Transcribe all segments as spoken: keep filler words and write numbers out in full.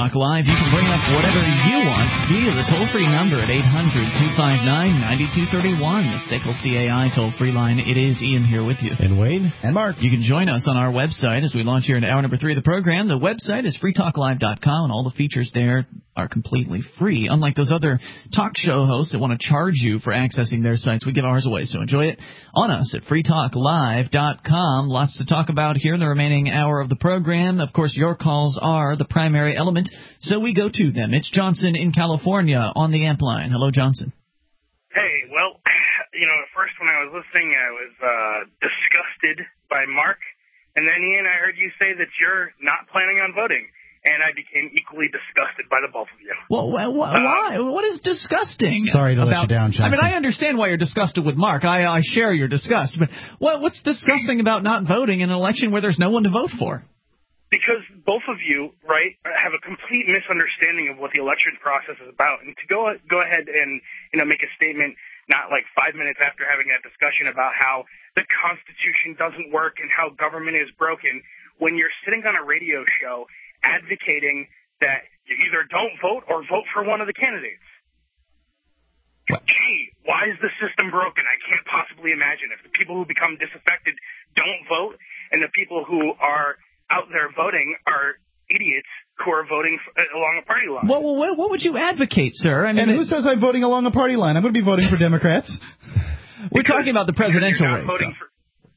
Talk Live. You can bring up whatever you want via the toll-free number at eight hundred, two five nine, nine two three one, the S A C L C A I toll-free line. It is Ian here with you. And Wayne. And Mark. You can join us on our website as we launch here in hour number three of the program. The website is free talk live dot com, and all the features there are completely free, unlike those other talk show hosts that want to charge you for accessing their sites. We give ours away, so enjoy it on us at free talk live dot com. Lots to talk about here in the remaining hour of the program. Of course, your calls are the primary element, so we go to them. It's Johnson in California on the amp line. Hello, Johnson. Hey, well, you know, at first when I was listening, I was uh, disgusted by Mark, and then Ian, I heard you say that you're not planning on voting. And I became equally disgusted by the both of you. Well, wh- wh- uh, why? What is disgusting? Sorry to about, let you down, Johnson. I mean, I understand why you're disgusted with Mark. I, I share your disgust. But what, what's disgusting about not voting in an election where there's no one to vote for? Because both of you, right, have a complete misunderstanding of what the election process is about. And to go go ahead and, you know, make a statement not like five minutes after having that discussion about how the Constitution doesn't work and how government is broken, when you're sitting on a radio show advocating that you either don't vote or vote for one of the candidates. What? Gee, why is the system broken? I can't possibly imagine. If the people who become disaffected don't vote and the people who are out there voting are idiots who are voting for, uh, along a party line. Well, well, what would you advocate, sir? I mean, and who it, says I'm voting along a party line? I'm going to be voting for Democrats. We're talking about the presidential race. Voting for,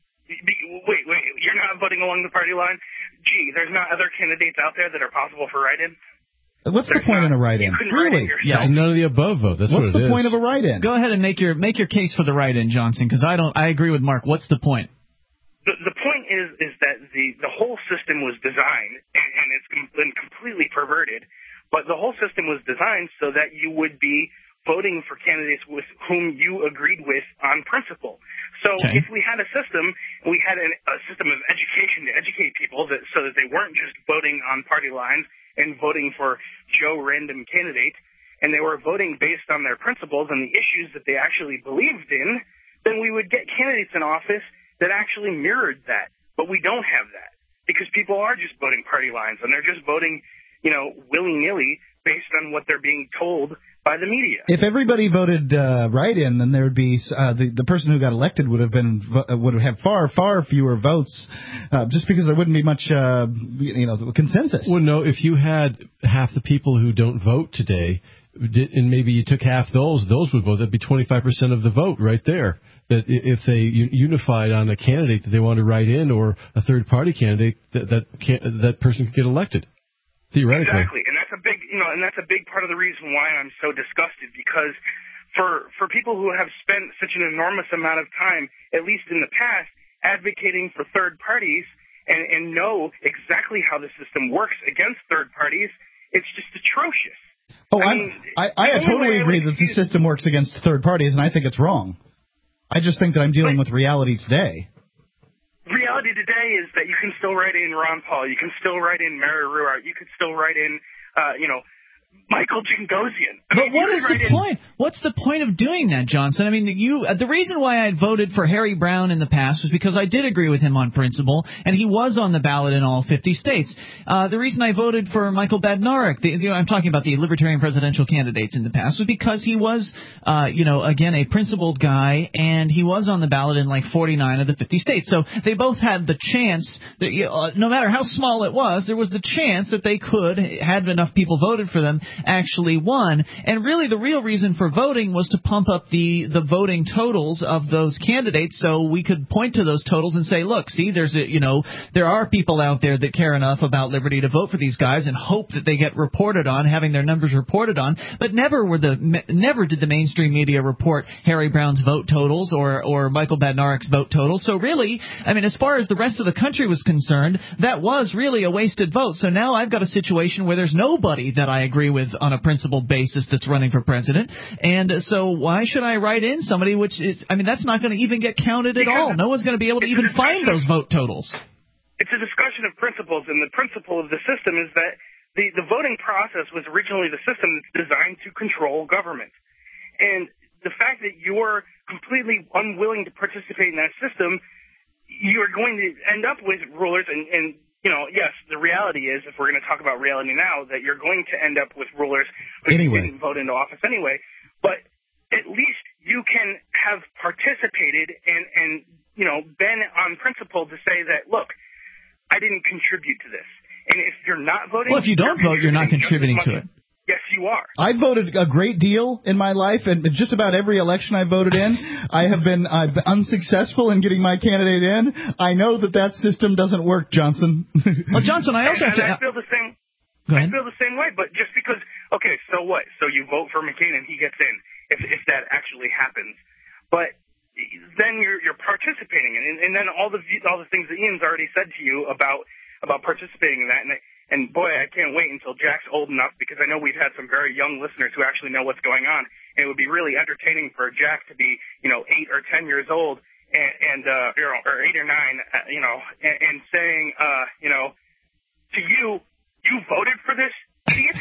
wait, wait, you're not voting along the party line? Gee, there's not other candidates out there that are possible for write-in? What's there's the point not, in a write-in? Really? Yeah, none of the above vote. That's What's what it the is. point of a write-in? Go ahead and make your make your case for the write-in, Johnson, because I don't. I agree with Mark. What's the point? The, the point is is that the, the whole system was designed, and, and it's been completely perverted, but the whole system was designed so that you would be voting for candidates with whom you agreed with on principle. So okay. if we had a system, we had an, a system of education to educate people that so that they weren't just voting on party lines and voting for Joe random candidate, and they were voting based on their principles and the issues that they actually believed in, then we would get candidates in office that actually mirrored that. But we don't have that because people are just voting party lines and they're just voting, you know, willy-nilly based on what they're being told by the media. If everybody voted uh, write-in, then there would be uh, the the person who got elected would have been would have far far fewer votes, uh, just because there wouldn't be much uh, you know consensus. Well, no, if you had half the people who don't vote today, and maybe you took half those, those would vote. That'd be twenty-five percent of the vote right there. That if they unified on a candidate that they want to write in or a third-party candidate, that that, can, that person could get elected. Theoretically. Exactly, and that's a big, you know, and that's a big part of the reason why I'm so disgusted, because for for people who have spent such an enormous amount of time, at least in the past, advocating for third parties and, and know exactly how the system works against third parties, it's just atrocious. Oh, I, I, mean, I, I totally agree that the system works against third parties, and I think it's wrong. I just think that I'm dealing with reality today. Reality today is that you can still write in Ron Paul, you can still write in Mary Ruart, you can still write in, uh, you know, Michael Jingosian. I But mean, what is the in... point? What's the point of doing that, Johnson? I mean, you. Uh, the reason why I voted for Harry Brown in the past was because I did agree with him on principle, and he was on the ballot in all fifty states. Uh, the reason I voted for Michael Badnarik, the, the, I'm talking about the Libertarian presidential candidates in the past, was because he was, uh, you know, again, a principled guy, and he was on the ballot in like forty-nine of the fifty states. So they both had the chance, that, uh, no matter how small it was, there was the chance that they could, had enough people voted for them, actually won. And really the real reason for voting was to pump up the, the voting totals of those candidates so we could point to those totals and say, look, see, there's a, you know, there are people out there that care enough about liberty to vote for these guys and hope that they get reported on, having their numbers reported on. But never were the never did the mainstream media report Harry Brown's vote totals or, or Michael Badnarik's vote totals. So really, I mean, as far as the rest of the country was concerned, that was really a wasted vote. So now I've got a situation where there's nobody that I agree with on a principled basis that's running for president. And so why should I write in somebody which is, I mean, that's not going to even get counted at all. No one's going to be able to even find those vote totals. It's a discussion of principles, and the principle of the system is that the, the voting process was originally the system that's designed to control government. And the fact that you're completely unwilling to participate in that system, you're going to end up with rulers and, and you know, yes, the reality is, if we're going to talk about reality now, that you're going to end up with rulers who anyway. didn't vote into office anyway. But at least you can have participated and, and, you know, been on principle to say that, look, I didn't contribute to this. And if you're not voting... Well, if you don't you're vote, you're not contributing to it. Yes, you are. I voted a great deal in my life, and just about every election I voted in, I have been I've been unsuccessful in getting my candidate in. I know that that system doesn't work, Johnson. Well, Johnson, I also and, have and to... I feel the same... Go ahead. I feel the same way, but just because... Okay, so what? So you vote for McCain and he gets in, if if that actually happens. But then you're you're participating, and, and then all the all the things that Ian's already said to you about about participating in that, and And, boy, I can't wait until Jack's old enough, because I know we've had some very young listeners who actually know what's going on. And it would be really entertaining for Jack to be, you know, eight or ten years old and, and uh, you know, or eight or nine, uh, you know, and, and saying, uh, you know, to you, you voted for this idiot?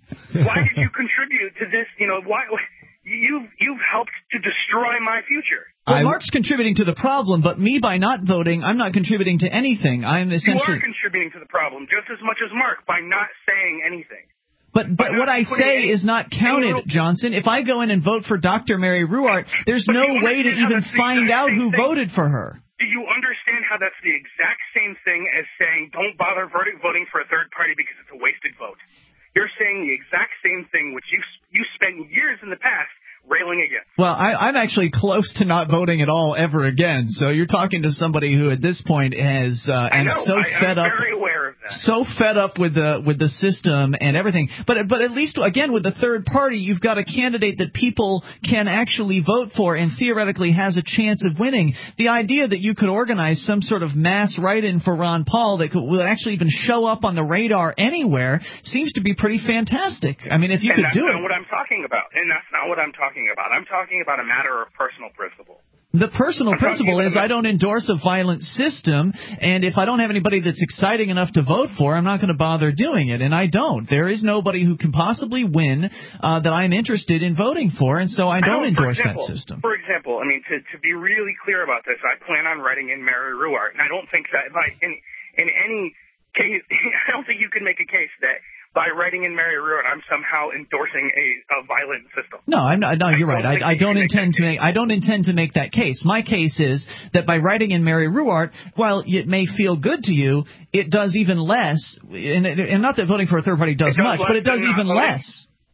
Why did you contribute to this? You know, why... You've, you've helped to destroy my future. Well, Mark's contributing to the problem, but me, by not voting, I'm not contributing to anything. I'm essentially... You are contributing to the problem just as much as Mark by not saying anything. But but what I say is not counted, Johnson. If I go in and vote for Doctor Mary Ruwart, there's no way to even find out who voted for her. Do you understand how that's the exact same thing as saying don't bother voting for a third party because it's a wasted vote? You're saying the exact same thing which you you spent years in the past railing against. Well, I, I'm actually close to not voting at all ever again. So you're talking to somebody who at this point has uh, I and know, so I, fed I'm up, very aware of that. so fed up with the with the system and everything. But but at least again with the third party, you've got a candidate that people can actually vote for and theoretically has a chance of winning. The idea that you could organize some sort of mass write-in for Ron Paul that could, will actually even show up on the radar anywhere seems to be pretty fantastic. I mean, if you and could that's do not it. what I'm talking about, and that's not what I'm talking about. I'm talking about a matter of personal principle. The personal I'm principle is I don't endorse a violent system, and if I don't have anybody that's exciting enough to vote for, I'm not going to bother doing it, and I don't. There is nobody who can possibly win uh, that I'm interested in voting for, and so I don't I know, endorse example, that system. For example, I mean, to, to be really clear about this, I plan on writing in Mary Ruwart, and I don't think that by in, in any case, I don't think you can make a case that by writing in Mary Ruwart, I'm somehow endorsing a, a violent system. No, I'm not, no, you're I right. I, I don't intend to make. I don't intend to make that case. My case is that by writing in Mary Ruwart, while it may feel good to you, it does even less. And, and not that voting for a third party does, does much, but it does even voting. less.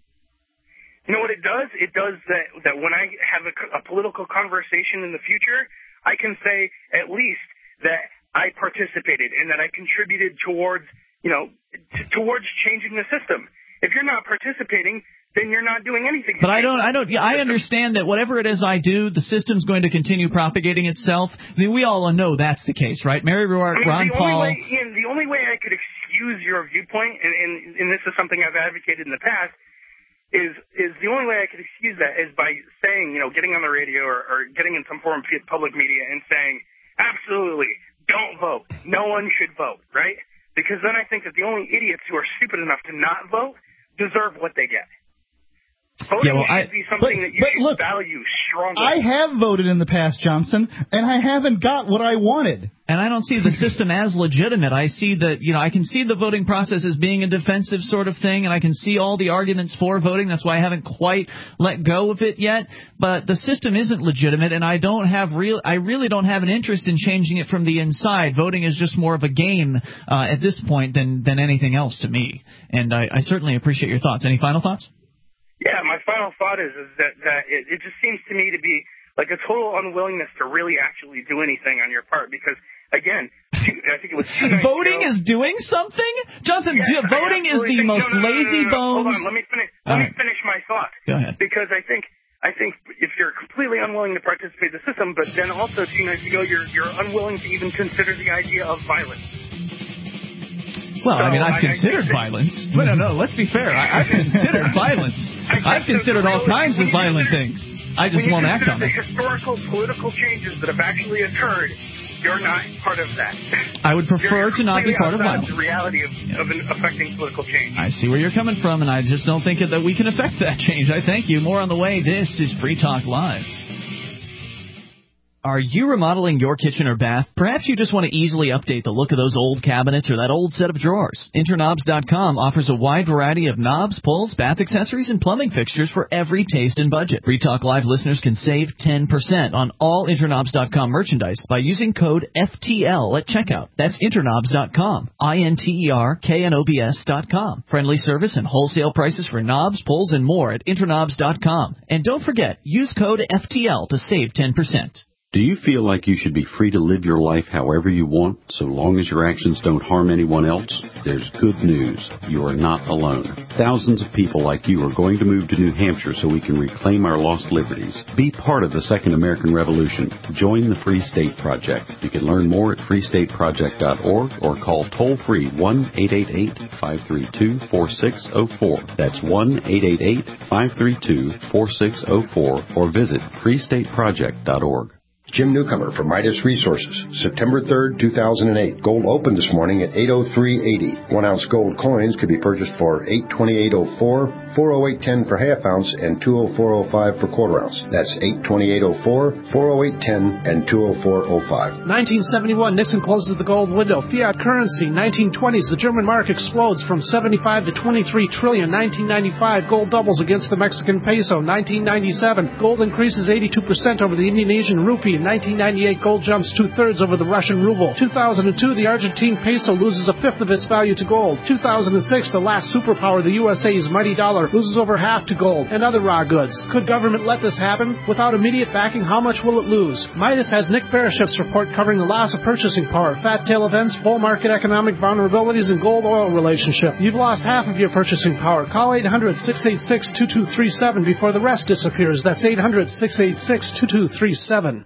You know what it does? It does that. That when I have a, a political conversation in the future, I can say at least that I participated and that I contributed towards. You know, t- towards changing the system. If you're not participating, then you're not doing anything. But I don't, I don't, yeah, I understand that whatever it is I do, the system's going to continue propagating itself. I mean, we all know that's the case, right? Mary Ruwart, I mean, Ron the Paul. Only way, Ian, the only way I could excuse your viewpoint, and, and, and this is something I've advocated in the past, is is the only way I could excuse that is by saying, you know, getting on the radio or, or getting in some form of public media and saying, absolutely, don't vote. No one should vote, right? Because then I think that the only idiots who are stupid enough to not vote deserve what they get. Voting yeah, well, should I, be something but, that you but should look, value strongly. I have voted in the past, Johnson, and I haven't got what I wanted. And I don't see the system as legitimate. I see that, you know, I can see the voting process as being a defensive sort of thing, and I can see all the arguments for voting. That's why I haven't quite let go of it yet. But the system isn't legitimate, and I don't have real, I really don't have an interest in changing it from the inside. Voting is just more of a game uh, at this point than than anything else to me. And I, I certainly appreciate your thoughts. Any final thoughts? Yeah, my final thought is, is that, that it, it just seems to me to be like a total unwillingness to really actually do anything on your part because, again, two, I think it was two voting ago, is doing something? Johnson, yes, do, voting is the think, most no, no, no, lazy no, no, no, bones. Hold on, let me finish, let All me right. finish my thought. Go ahead. Because I think I think if you're completely unwilling to participate in the system, but then also two nights ago you're, you're unwilling to even consider the idea of violence. Well, So, I mean, I've I, considered I violence. No, no, no, let's be fair. I, I've considered violence. I've considered all kinds of violent things. I just won't act on them. it. The historical political changes that have actually occurred, you're not part of that. I would prefer you're to not be part of violence. violence. The reality of, yeah. of an affecting political change. I see where you're coming from, and I just don't think that we can affect that change. I thank you. More on the way. This is Free Talk Live. Are you remodeling your kitchen or bath? Perhaps you just want to easily update the look of those old cabinets or that old set of drawers. Interknobs dot com offers a wide variety of knobs, pulls, bath accessories, and plumbing fixtures for every taste and budget. Free Talk Live listeners can save ten percent on all Interknobs dot com merchandise by using code F T L at checkout. That's Interknobs dot com. I N T E R K N O B S dot com. Friendly service and wholesale prices for knobs, pulls, and more at Interknobs dot com. And don't forget, use code F T L to save ten percent. Do you feel like you should be free to live your life however you want, so long as your actions don't harm anyone else? There's good news. You are not alone. Thousands of people like you are going to move to New Hampshire so we can reclaim our lost liberties. Be part of the Second American Revolution. Join the Free State Project. You can learn more at free state project dot org or call toll-free one eight eight eight, five three two, four six zero four. That's one eight eight eight, five three two, four six zero four or visit free state project dot org. Jim Newcomer from Midas Resources, September third, two thousand eight. Gold opened this morning at eight oh three eighty. One ounce gold coins could be purchased for eight twenty-eight oh four, four oh eight ten for half ounce, and two oh four oh five for quarter ounce. That's eight twenty-eight oh four, four oh eight ten, and two oh four oh five. nineteen seventy-one, Nixon closes the gold window. Fiat currency. nineteen twenties, the German mark explodes from seventy-five to twenty-three trillion. nineteen ninety-five, gold doubles against the Mexican peso. nineteen ninety-seven, gold increases eighty-two percent over the Indonesian rupee. In nineteen ninety-eight, gold jumps two-thirds over the Russian ruble. two thousand two, the Argentine peso loses a fifth of its value to gold. two thousand six, the last superpower, the U S A's mighty dollar, loses over half to gold and other raw goods. Could government let this happen? Without immediate backing, how much will it lose? Midas has Nick Baraship's report covering the loss of purchasing power, fat tail events, bull market economic vulnerabilities, and gold-oil relationship. You've lost half of your purchasing power. Call eight hundred, six eight six, two two three seven before the rest disappears. That's eight hundred, six eight six, two two three seven.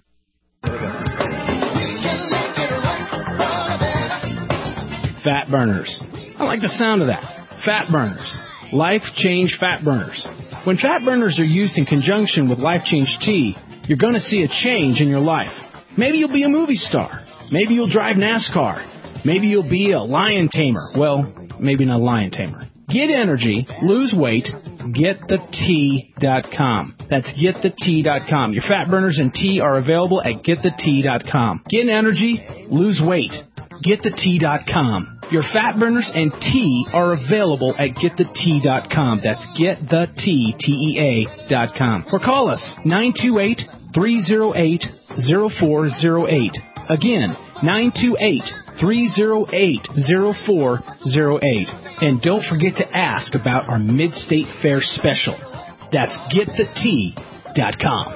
Fat burners. I like the sound of that. Fat burners. Life Change Fat Burners. When fat burners are used in conjunction with Life Change Tea, you're going to see a change in your life. Maybe you'll be a movie star. Maybe you'll drive NASCAR. Maybe you'll be a lion tamer. Well, maybe not a lion tamer. Get energy, lose weight, get the tea dot com. That's get the tea dot com. Your fat burners and tea are available at get the tea dot com. Get energy, lose weight, get the tea dot com. Your fat burners and tea are available at get the tea dot com. That's get the tea, T E A dot com. Or call us, nine two eight, three oh eight, oh four oh eight. Again, nine two eight, three oh eight, oh four oh eight. And don't forget to ask about our Mid-State Fair special. That's get the tea dot com.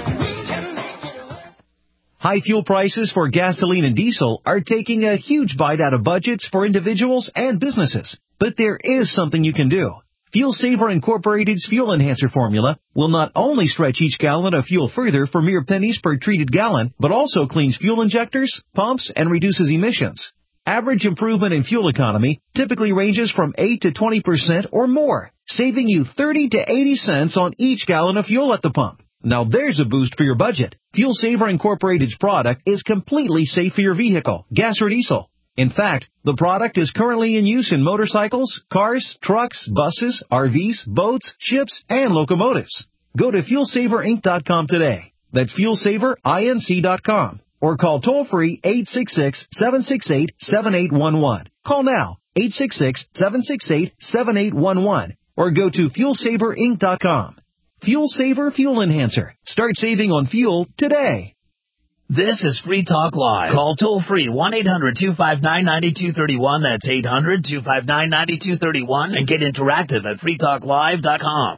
High fuel prices for gasoline and diesel are taking a huge bite out of budgets for individuals and businesses. But there is something you can do. Fuel Saver Incorporated's Fuel Enhancer formula will not only stretch each gallon of fuel further for mere pennies per treated gallon, but also cleans fuel injectors, pumps, and reduces emissions. Average improvement in fuel economy typically ranges from eight to twenty percent or more, saving you thirty to eighty cents on each gallon of fuel at the pump. Now there's a boost for your budget. Fuel Saver Incorporated's product is completely safe for your vehicle, gas or diesel. In fact, the product is currently in use in motorcycles, cars, trucks, buses, R Vs, boats, ships, and locomotives. Go to fuel saver inc dot com today. That's fuel saver inc dot com. Or call toll-free eight six six, seven six eight, seven eight one one. Call now, eight six six, seven six eight, seven eight one one. Or go to fuel saver inc dot com. Fuel Saver Fuel Enhancer. Start saving on fuel today. This is Free Talk Live. Call toll-free one eight hundred, two five nine, nine two three one. That's eight hundred, two five nine, nine two three one. And get interactive at free talk live dot com.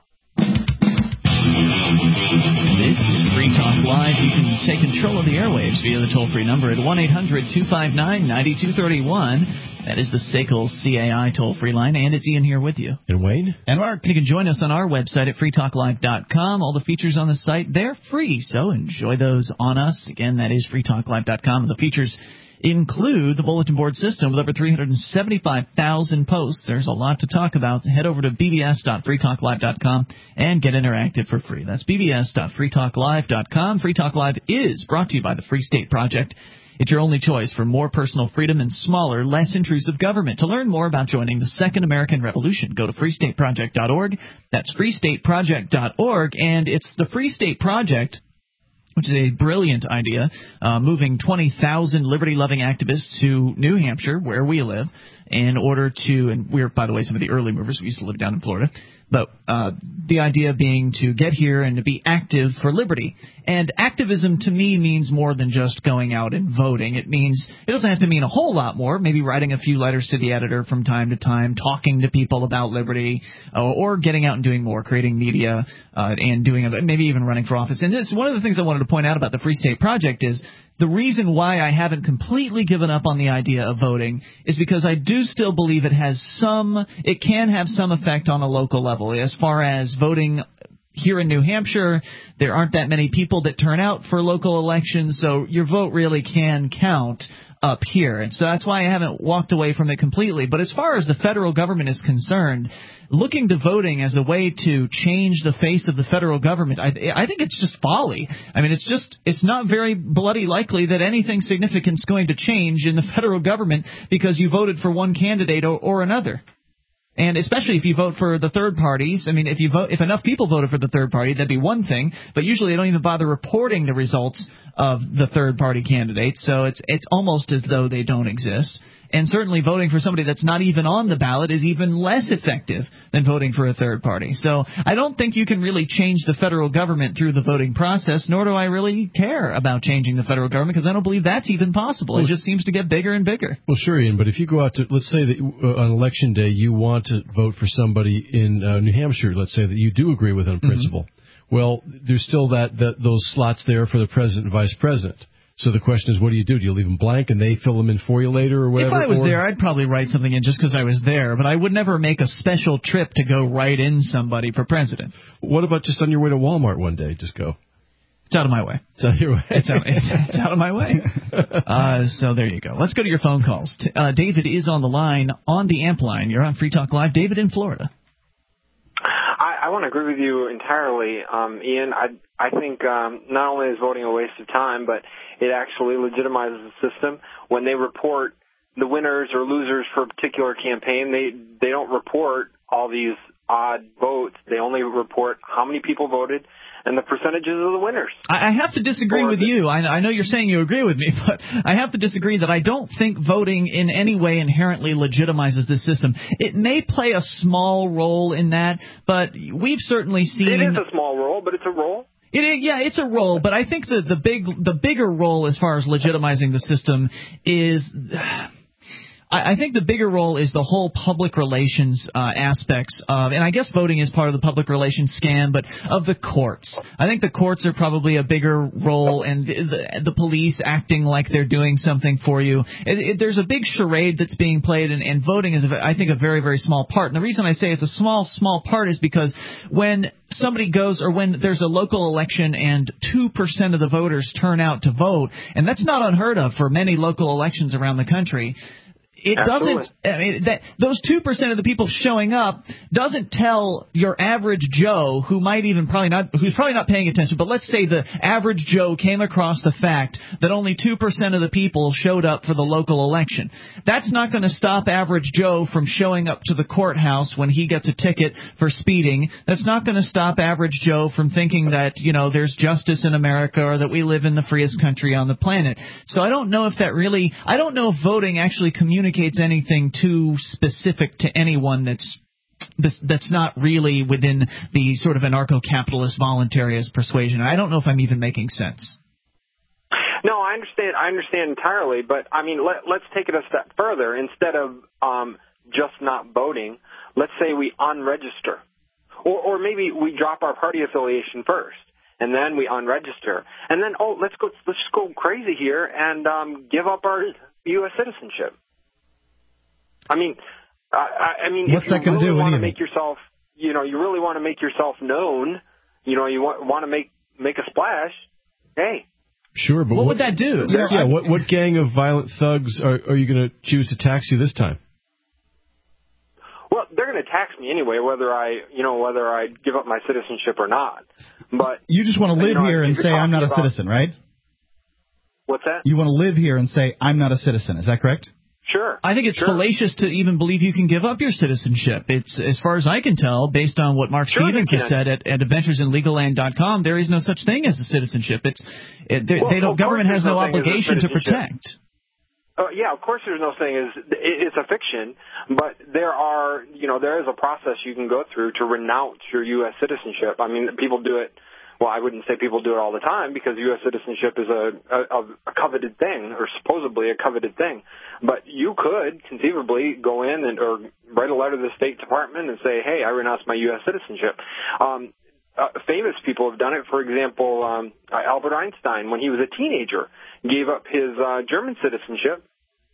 This is Free Talk Live. You can take control of the airwaves via the toll-free number at one eight hundred, two five nine, nine two three one. That is the S A C L C A I toll-free line, and it's Ian here with you. And Wayne. And Mark. You can join us on our website at free talk live dot com. All the features on the site, they're free, so enjoy those on us. Again, that is free talk live dot com. The features include the bulletin board system with over three hundred seventy-five thousand posts. There's a lot to talk about. Head over to b b s dot free talk live dot com and get interactive for free. That's b b s dot free talk live dot com. Free Talk Live is brought to you by the Free State Project. It's your only choice for more personal freedom and smaller, less intrusive government. To learn more about joining the Second American Revolution, go to free state project dot org. That's free state project dot org, and it's the Free State Project which is a brilliant idea, uh, moving twenty thousand liberty-loving activists to New Hampshire, where we live, in order to, and we're, by the way, some of the early movers. We used to live down in Florida. But uh, the idea being to get here and to be active for liberty. And activism to me means more than just going out and voting. It means, it doesn't have to mean a whole lot more, maybe writing a few letters to the editor from time to time, talking to people about liberty, uh, or getting out and doing more, creating media, uh, and doing, maybe even running for office. And this, one of the things I wanted to point out about the Free State Project is, the reason why I haven't completely given up on the idea of voting is because I do still believe it has some, it can have some effect on a local level. As far as voting here in New Hampshire, there aren't that many people that turn out for local elections, so your vote really can count up here. And so that's why I haven't walked away from it completely. But as far as the federal government is concerned, looking to voting as a way to change the face of the federal government, I, I think it's just folly. I mean, it's just, it's not very bloody likely that anything significant is going to change in the federal government because you voted for one candidate or, or another. And especially if you vote for the third parties, I mean, if you vote, if enough people voted for the third party, that'd be one thing. But usually they don't even bother reporting the results of the third party candidates, so it's it's almost as though they don't exist. And certainly voting for somebody that's not even on the ballot is even less effective than voting for a third party. So I don't think you can really change the federal government through the voting process, nor do I really care about changing the federal government because I don't believe that's even possible. It just seems to get bigger and bigger. Well, sure, Ian, but if you go out to, let's say that uh, on election day you want to vote for somebody in uh, New Hampshire, let's say that you do agree with on principle. Mm-hmm. Well, there's still that, that those slots there for the president and vice president. So the question is, what do you do? Do you leave them blank and they fill them in for you later or whatever? If I was or? there, I'd probably write something in just because I was there, but I would never make a special trip to go write in somebody for president. What about just on your way to Walmart one day? Just go. It's out of my way. It's out of your way. It's out, it's, it's out of my way. Uh, so there you go. Let's go to your phone calls. Uh, David is on the line, on the amp line. You're on Free Talk Live. David in Florida. I, I want to agree with you entirely, um, Ian. I I think um, not only is voting a waste of time, but it actually legitimizes the system. When they report the winners or losers for a particular campaign, they they don't report all these odd votes. They only report how many people voted and the percentages of the winners. I have to disagree with you. I, I know you're saying you agree with me, but I have to disagree that I don't think voting in any way inherently legitimizes this system. It may play a small role in that, but we've certainly seen... It is a small role, but it's a role. It is, yeah, it's a role, but I think the the big the bigger role as far as legitimizing the system is... I think the bigger role is the whole public relations uh, aspects of, and I guess voting is part of the public relations scam, but of the courts. I think the courts are probably a bigger role, and the, the, the police acting like they're doing something for you. It, it, there's a big charade that's being played, and, and voting is, I think, a very, very small part. And the reason I say it's a small, small part is because when somebody goes, or when there's a local election and two percent of the voters turn out to vote, and that's not unheard of for many local elections around the country, It Absolutely. doesn't. I mean, that those two percent of the people showing up doesn't tell your average Joe, who might even probably not, who's probably not paying attention. But let's say the average Joe came across the fact that only two percent of the people showed up for the local election. That's not going to stop average Joe from showing up to the courthouse when he gets a ticket for speeding. That's not going to stop average Joe from thinking that, you know, there's justice in America or that we live in the freest country on the planet. So I don't know if that really. I don't know if voting actually communicates anything too specific to anyone that's that's not really within the sort of anarcho-capitalist voluntarist persuasion. I don't know if I'm even making sense. No, I understand. I understand entirely, but I mean, let, let's take it a step further. Instead of um, just not voting, let's say we unregister, or, or maybe we drop our party affiliation first, and then we unregister, and then oh, let's go, let's just go crazy here and um, give up our U S citizenship. I mean, I, I mean, What's if that you really do want to anything? make yourself, you know, you really want to make yourself known, you know, you want, want to make make a splash, hey. Sure, but what, what would that do? Yeah, yeah what what gang of violent thugs are, are you going to choose to tax you this time? Well, they're going to tax me anyway, whether I, you know, whether I give up my citizenship or not. But you just want to live you know, here and say I'm not a about, citizen, right? What's that? You want to live here and say I'm not a citizen. Is that correct? Sure. I think it's sure. fallacious to even believe you can give up your citizenship. It's, as far as I can tell, based on what Mark sure Stevens has said at, at adventures in legal land dot com, there is no such thing as a citizenship. It's it, well, they don't. Government has no obligation to protect. Uh, yeah, of course. There's no thing is it's a fiction, but there are you know there is a process you can go through to renounce your U S citizenship. I mean, people do it. Well, I wouldn't say people do it all the time because U S citizenship is a, a, a coveted thing, or supposedly a coveted thing. But you could conceivably go in and or write a letter to the State Department and say, "Hey, I renounce my U S citizenship." Um, uh, famous people have done it. For example, um, uh, Albert Einstein, when he was a teenager, gave up his uh, German citizenship.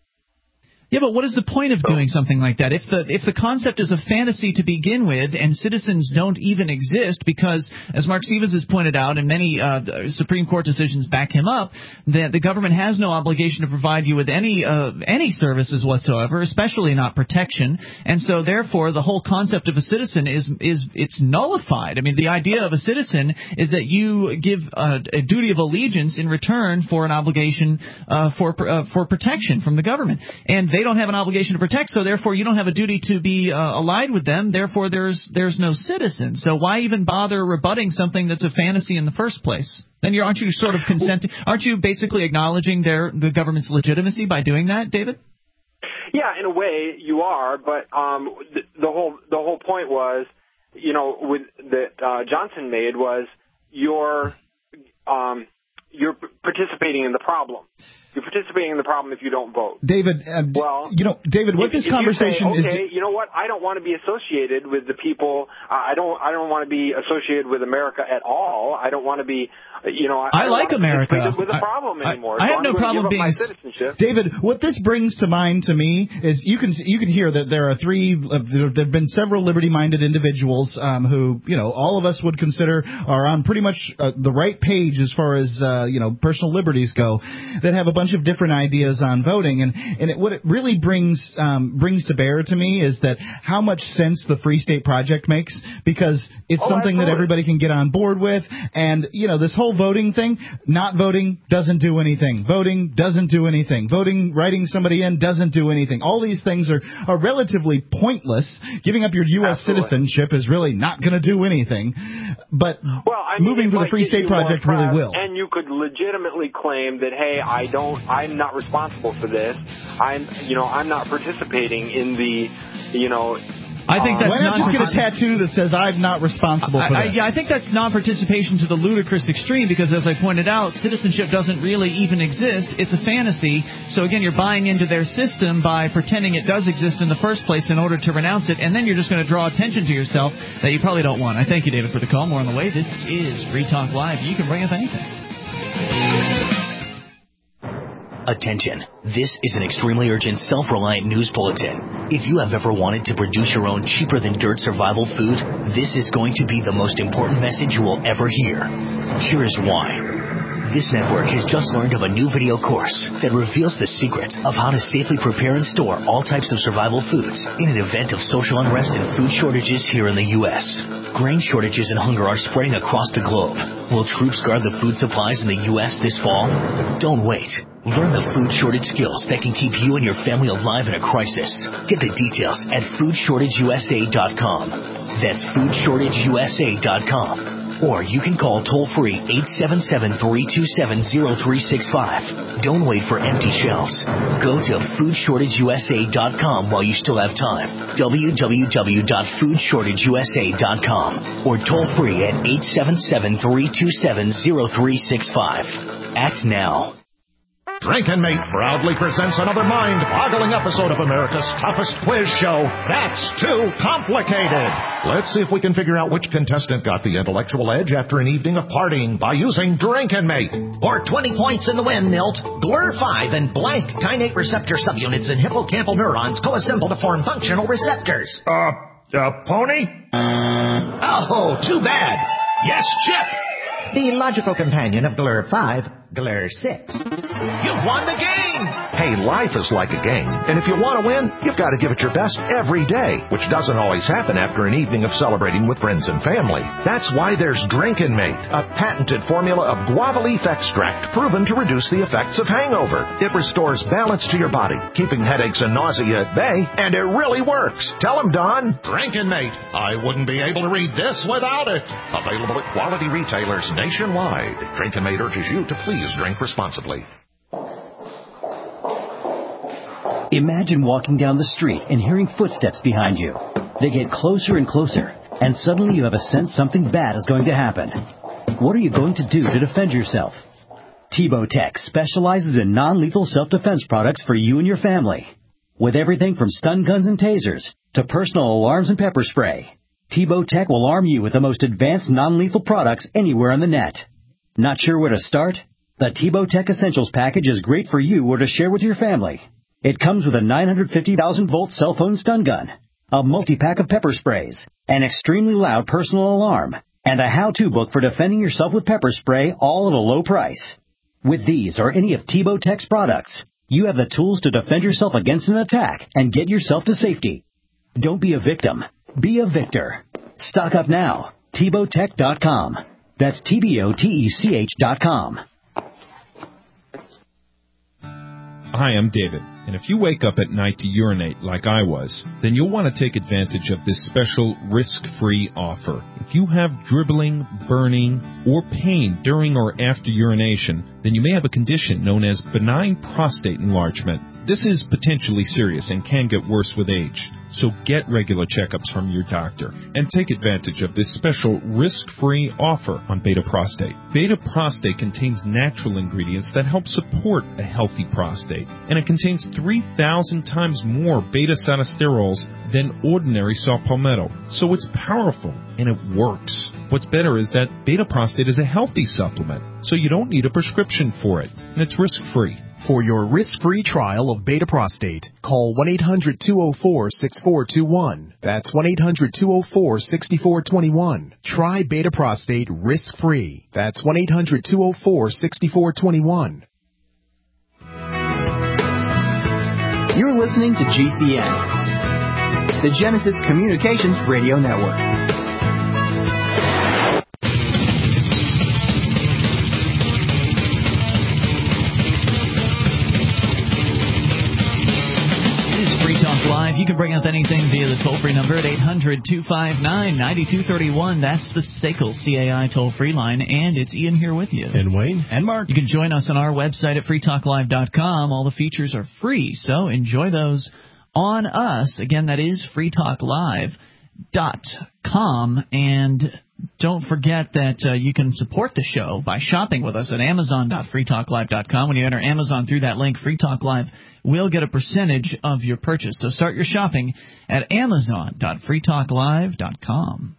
Yeah, but what is the point of doing something like that? If the if the concept is a fantasy to begin with, and citizens don't even exist, because, as Mark Stevens has pointed out, and many uh, Supreme Court decisions back him up, that the government has no obligation to provide you with any uh, any services whatsoever, especially not protection, and so therefore the whole concept of a citizen is is it's nullified. I mean, the idea of a citizen is that you give a, a duty of allegiance in return for an obligation uh, for uh, for protection from the government, and they don't have an obligation to protect, so therefore you don't have a duty to be uh, allied with them. Therefore, there's there's no citizen. So why even bother rebutting something that's a fantasy in the first place? Then you're, aren't you sort of consenting? Aren't you basically acknowledging their the government's legitimacy by doing that, David? Yeah, in a way you are, but um, the, the whole the whole point was, you know, with that uh, Johnson made was you're um, you're participating in the problem. You're participating in the problem if you don't vote. David, uh, well, you know, David, what if, this if conversation you say, okay, is. you know what? I don't want to be associated with the people. Uh, I don't. I don't want to be associated with America at all. I don't want to be. You know, I, I, I don't like want America. to with a problem I, anymore. I, I so have I'm no going problem to give being. up my citizenship. David, what this brings to mind to me is you can you can hear that there are three. Uh, there have been several liberty-minded individuals um, who, you know, all of us would consider are on pretty much uh, the right page as far as uh, you know personal liberties go, that have a bunch of different ideas on voting. And and it, what it really brings um, brings to bear to me is that how much sense the Free State Project makes, because it's oh, something absolutely. that everybody can get on board with. And, you know, this whole voting thing, not voting doesn't do anything. Voting doesn't do anything. Voting, writing somebody in doesn't do anything. All these things are, are relatively pointless. Giving up your U S absolutely. citizenship is really not going to do anything. But well, I mean, moving to the Free State Project really will. And you could legitimately claim that, hey, I don't, I'm not responsible for this. I'm, you know, I'm not participating in the, you know. I think that's Why not not just get a tattoo that says I'm not responsible for I, this? I, yeah, I think that's non-participation to the ludicrous extreme, because, as I pointed out, citizenship doesn't really even exist. It's a fantasy. So, again, you're buying into their system by pretending it does exist in the first place in order to renounce it, and then you're just going to draw attention to yourself that you probably don't want. I thank you, David, for the call. More on the way. This is Free Talk Live. You can bring up anything. Attention. This is an extremely urgent, self-reliant news bulletin. If you have ever wanted to produce your own cheaper-than-dirt survival food, this is going to be the most important message you will ever hear. Here is why. This network has just learned of a new video course that reveals the secrets of how to safely prepare and store all types of survival foods in an event of social unrest and food shortages here in the U S. Grain shortages and hunger are spreading across the globe. Will troops guard the food supplies in the U S this fall? Don't wait. Learn the food shortage skills that can keep you and your family alive in a crisis. Get the details at food shortage u s a dot com. That's food shortage u s a dot com. Or you can call toll-free eight seven seven, three two seven, zero three six five. Don't wait for empty shelves. Go to food shortage u s a dot com while you still have time. w w w dot food shortage u s a dot com. Or toll-free at eight seven seven, three two seven, zero three six five. Act now. Drink and Mate proudly presents another mind-boggling episode of America's toughest quiz show, That's Too Complicated. Let's see if we can figure out which contestant got the intellectual edge after an evening of partying by using Drink and Mate. For twenty points in the win, Milt, G L R five and blank kainate receptor subunits in hippocampal neurons co-assemble to form functional receptors. Uh, uh, pony? Oh, too bad. Yes, Chip. The logical companion of G L R five, G L R six. You've won the game! Hey, life is like a game, and if you want to win, you've got to give it your best every day, which doesn't always happen after an evening of celebrating with friends and family. That's why there's Drinkin' Mate, a patented formula of guava leaf extract proven to reduce the effects of hangover. It restores balance to your body, keeping headaches and nausea at bay, and it really works. Tell them, Don. Drinkin' Mate. I wouldn't be able to read this without it. Available at quality retailers nationwide. Drinkin' Mate urges you to please drink responsibly. Imagine walking down the street and hearing footsteps behind you. They get closer and closer, and suddenly you have a sense something bad is going to happen. What are you going to do to defend yourself? Tebow Tech specializes in non-lethal self-defense products for you and your family. With everything from stun guns and tasers to personal alarms and pepper spray, Tebow Tech will arm you with the most advanced non-lethal products anywhere on the net. Not sure where to start? The Tebow Tech Essentials package is great for you or to share with your family. It comes with a nine hundred fifty thousand volt cell phone stun gun, a multi-pack of pepper sprays, an extremely loud personal alarm, and a how-to book for defending yourself with pepper spray, all at a low price. With these or any of Tebow Tech's products, you have the tools to defend yourself against an attack and get yourself to safety. Don't be a victim. Be a victor. Stock up now. Tebow Tech dot com. That's T B O T E C H dot com. Hi, I'm David, and if you wake up at night to urinate like I was, then you'll want to take advantage of this special risk-free offer. If you have dribbling, burning, or pain during or after urination, then you may have a condition known as benign prostate enlargement. This is potentially serious and can get worse with age, so get regular checkups from your doctor and take advantage of this special risk-free offer on Beta Prostate. Beta Prostate contains natural ingredients that help support a healthy prostate, and it contains three thousand times more beta-sinosterols than ordinary saw palmetto, so it's powerful and it works. What's better is that Beta Prostate is a healthy supplement, so you don't need a prescription for it, and it's risk-free. For your risk-free trial of Beta Prostate, call one eight hundred two oh four six four two one. That's one eight hundred two oh four six four two one. Try Beta Prostate risk-free. That's one eight hundred two oh four six four two one. You're listening to G C N, the Genesis Communications Radio Network. You can bring up anything via the toll-free number at eight hundred two five nine nine two three one. That's the S A C L C A I toll-free line, and it's Ian here with you. And Wayne. And Mark. You can join us on our website at free talk live dot com. All the features are free, so enjoy those on us. Again, that is free talk live dot com, and don't forget that uh, you can support the show by shopping with us at amazon dot free talk live dot com. When you enter Amazon through that link, Free Talk Live will get a percentage of your purchase. So start your shopping at amazon dot free talk live dot com.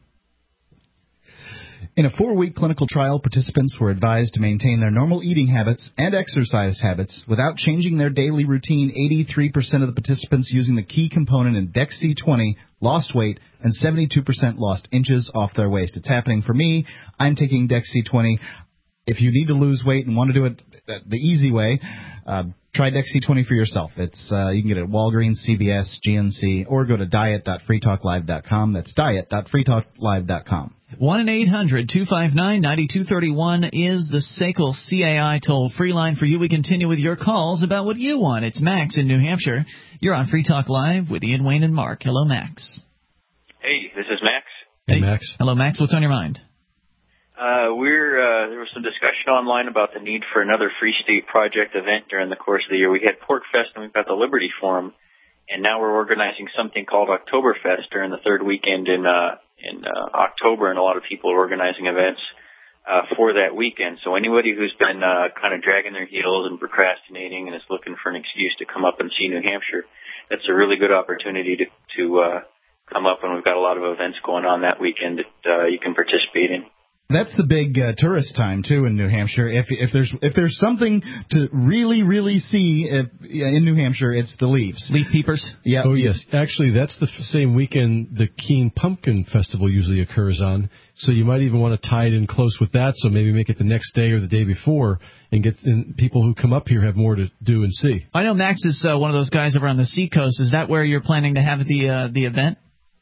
In a four-week clinical trial, participants were advised to maintain their normal eating habits and exercise habits without changing their daily routine. eighty-three percent of the participants using the key component in Dex C twenty lost weight, and seventy-two percent lost inches off their waist. It's happening for me. I'm taking Dex C twenty. If you need to lose weight and want to do it the easy way, uh, try Dex C twenty for yourself. It's uh, you can get it at Walgreens, C V S, G N C, or go to diet dot free talk live dot com. That's diet dot free talk live dot com. one eight hundred two five nine nine two three one is the S A C L C A I toll-free line for you. We continue with your calls about what you want. It's Max in New Hampshire. You're on Free Talk Live with Ian, Wayne, and Mark. Hello, Max. Hey, this is Max. Hey, Max. Hello, Max. What's on your mind? Uh, we're uh, there was some discussion online about the need for another Free State Project event during the course of the year. We had Pork Fest and we've got the Liberty Forum, and now we're organizing something called Oktoberfest during the third weekend in uh, in uh, October, and a lot of people are organizing events uh, for that weekend. So anybody who's been uh, kind of dragging their heels and procrastinating and is looking for an excuse to come up and see New Hampshire, that's a really good opportunity to to uh, come up, and we've got a lot of events going on that weekend that uh, you can participate in. That's the big uh, tourist time too in New Hampshire. If if there's if there's something to really really see if, in New Hampshire, it's the leaves, leaf peepers. Yeah. Oh yes, actually that's the f- same weekend the Keene Pumpkin Festival usually occurs on. So you might even want to tie it in close with that. So maybe make it the next day or the day before, and get and people who come up here have more to do and see. I know Max is uh, one of those guys over on the Seacoast. Is that where you're planning to have the uh, the event?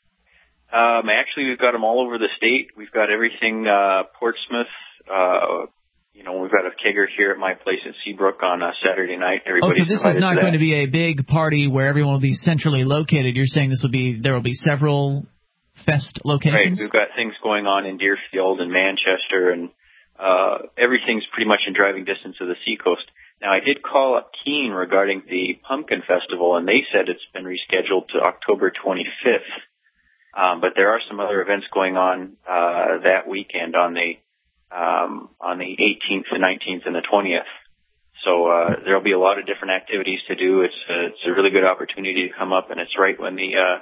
Um, actually, we've got them all over the state. We've got everything, uh, Portsmouth, uh, you know, we've got a kegger here at my place in Seabrook on uh, Saturday night. Everybody's oh, so this is not to going to be a big party where everyone will be centrally located. You're saying this will be, there will be several fest locations? Right. We've got things going on in Deerfield and Manchester, and, uh, everything's pretty much in driving distance of the Seacoast. Now, I did call up Keene regarding the Pumpkin Festival, and they said it's been rescheduled to October twenty-fifth. Um, but there are some other events going on uh, that weekend on the um, on the eighteenth, the nineteenth, and the twentieth. So uh, there'll be a lot of different activities to do. It's a, it's a really good opportunity to come up, and it's right when the uh,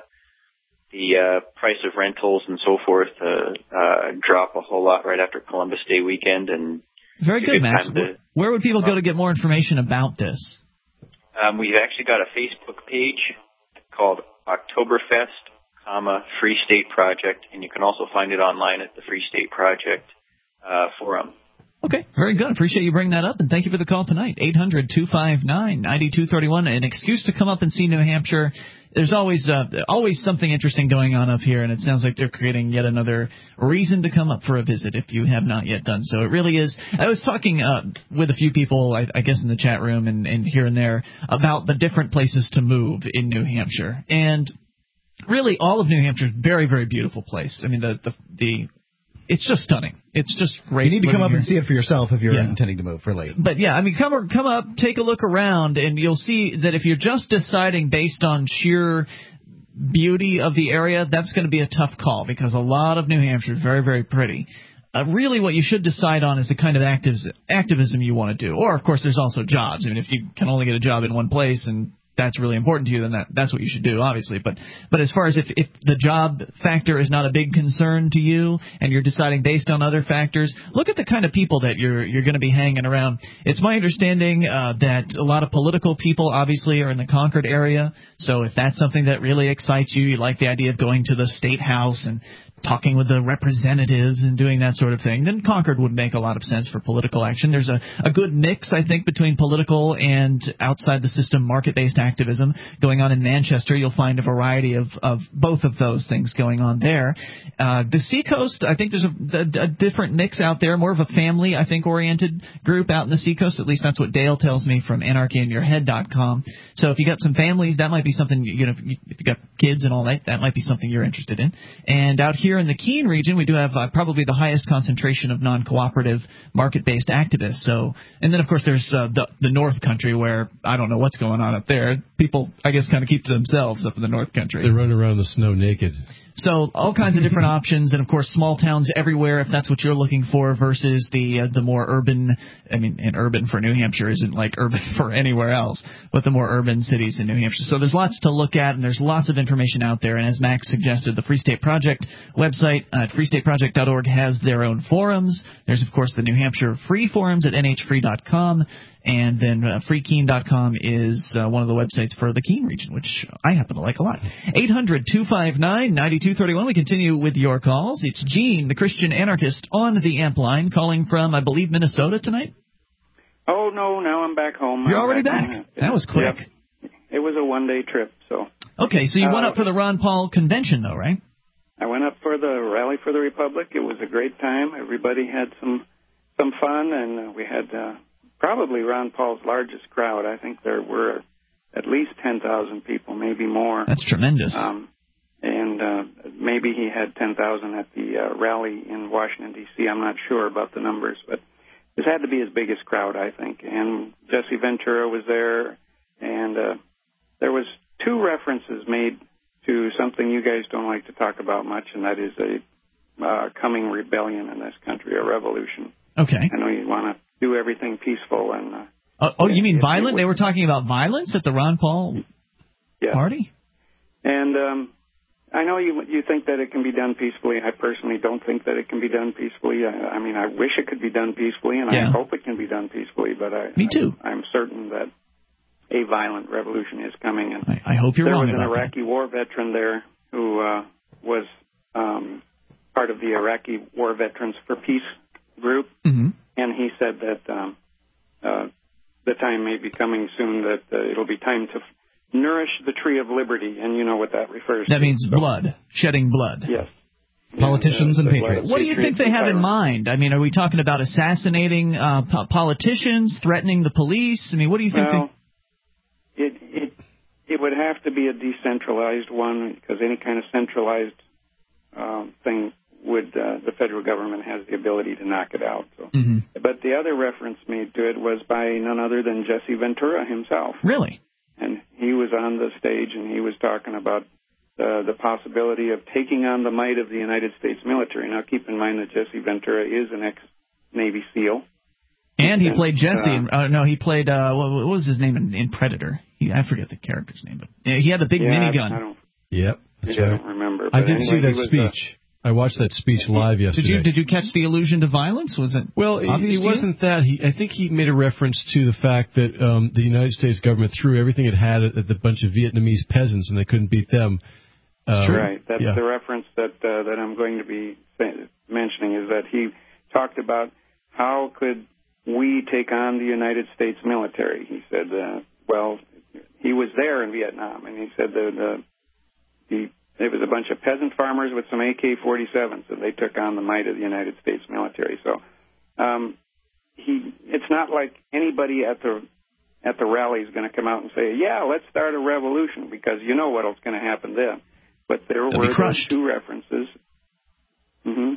the uh, price of rentals and so forth uh, uh, drop a whole lot right after Columbus Day weekend. And very good, good Max. To, Where would people go to get more information about this? Um, we've actually got a Facebook page called Oktoberfest, comma, Free State Project, and you can also find it online at the Free State Project uh, forum. Okay, very good. Appreciate you bringing that up, and thank you for the call tonight. eight hundred, two five nine, nine two three one. An excuse to come up and see New Hampshire. There's always uh, always something interesting going on up here, and it sounds like they're creating yet another reason to come up for a visit if you have not yet done so. It really is. I was talking uh, with a few people, I, I guess, in the chat room and, and here and there about the different places to move in New Hampshire, and really, all of New Hampshire is a very, very beautiful place. I mean, the the, the it's just stunning. It's just great. You need to come up here. and see it for yourself if you're yeah. intending to move, really. But yeah, I mean, come come up, take a look around, and you'll see that if you're just deciding based on sheer beauty of the area, that's going to be a tough call because a lot of New Hampshire is very, very pretty. Uh, really, what you should decide on is the kind of activism, activism you want to do. Or, of course, there's also jobs. I mean, if you can only get a job in one place and that's really important to you, then that, that's what you should do, obviously. But but as far as if, if the job factor is not a big concern to you and you're deciding based on other factors, look at the kind of people that you're you're going to be hanging around. It's my understanding uh, that a lot of political people, obviously, are in the Concord area. So if that's something that really excites you, you like the idea of going to the State House and talking with the representatives and doing that sort of thing, then Concord would make a lot of sense for political action. There's a, a good mix, I think, between political and outside the system market-based activism going on in Manchester. You'll find a variety of, of both of those things going on there. Uh, the Seacoast, I think there's a, a, a different mix out there, more of a family, I think, oriented group out in the Seacoast. At least that's what Dale tells me from anarchy in your head dot com. So if you got some families, that might be something, you know, if you got kids and all that, that might be something you're interested in. And out here in the Keene region, we do have uh, probably the highest concentration of non-cooperative market-based activists. So, and then of course there's uh, the, the North Country, where I don't know what's going on up there. People, I guess, kind of keep to themselves up in the North Country. They run around the snow naked. So all kinds of different options, and of course small towns everywhere if that's what you're looking for, versus the uh, the more urban. I mean, and urban for New Hampshire isn't like urban for anywhere else, but the more urban cities in New Hampshire. So there's lots to look at, and there's lots of information out there. And as Max suggested, the Free State Project website at free state project dot org has their own forums. There's of course the New Hampshire Free Forums at n h free dot com. And then uh, free keene dot com is uh, one of the websites for the Keene region, which I happen to like a lot. eight hundred, two five nine, nine two three one. We continue with your calls. It's Gene, the Christian anarchist, on the amp line, calling from, I believe, Minnesota tonight. Oh, no, now I'm back home. You're I'm already back? back? That was quick. Yep. It was a one-day trip, so. Okay, so you uh, went up for the Ron Paul convention, though, right? I went up for the Rally for the Republic. It was a great time. Everybody had some some fun, and uh, we had... Uh, Probably Ron Paul's largest crowd. I think there were at least ten thousand people, maybe more. That's tremendous. Um, and uh, maybe he had ten thousand at the uh, rally in Washington, D C I'm not sure about the numbers, but this had to be his biggest crowd, I think. And Jesse Ventura was there, and uh, there was two references made to something you guys don't like to talk about much, and that is a uh, coming rebellion in this country, a revolution. Okay. I know you want to do everything peaceful and. Uh, oh, oh, you mean violent? They were talking about violence at the Ron Paul yeah. party? And um, I know you you think that it can be done peacefully. I personally don't think that it can be done peacefully. I, I mean, I wish it could be done peacefully, and yeah. I hope it can be done peacefully. But I, Me too. I, I'm certain that a violent revolution is coming. And I, I hope you're there wrong was an about Iraqi that. war veteran there who uh, was um, part of the Iraqi War Veterans for Peace group, mm-hmm. and he said that um, uh, the time may be coming soon that uh, it'll be time to nourish the tree of liberty, and you know what that refers that to. That means so, blood, shedding blood. Yes. Politicians and, uh, and patriots. What do you think they have in mind? I mean, are we talking about assassinating uh, po- politicians, threatening the police? I mean, what do you think? Well, they... it, it, it would have to be a decentralized one, because any kind of centralized uh, thing would, uh, the federal government has the ability to knock it out. So. Mm-hmm. But the other reference made to it was by none other than Jesse Ventura himself. Really? And he was on the stage, and he was talking about uh, the possibility of taking on the might of the United States military. Now, keep in mind that Jesse Ventura is an ex-Navy SEAL. And he and, played Jesse. Uh, in, uh, no, he played, uh, what, what was his name in, in Predator? He, I forget the character's name, but uh, he had the big yeah, minigun. I don't, yep, that's I right. don't remember. I did anyway, see that was, speech. Uh, I watched that speech live yesterday. Did you did you catch the allusion to violence? Was it well? It, obvious it wasn't that. He, I think he made a reference to the fact that um, the United States government threw everything it had at, at the bunch of Vietnamese peasants, and they couldn't beat them. That's um, right. That's yeah. the reference that uh, that I'm going to be say, mentioning. Is that he talked about how could we take on the United States military? He said, uh, well, he was there in Vietnam, and he said that uh, he. It was a bunch of peasant farmers with some A K forty-sevens, and they took on the might of the United States military. So, um, he, it's not like anybody at the at the rally is going to come out and say, "Yeah, let's start a revolution," because you know what's going to happen then. But there They'll were those two references. Mm-hmm.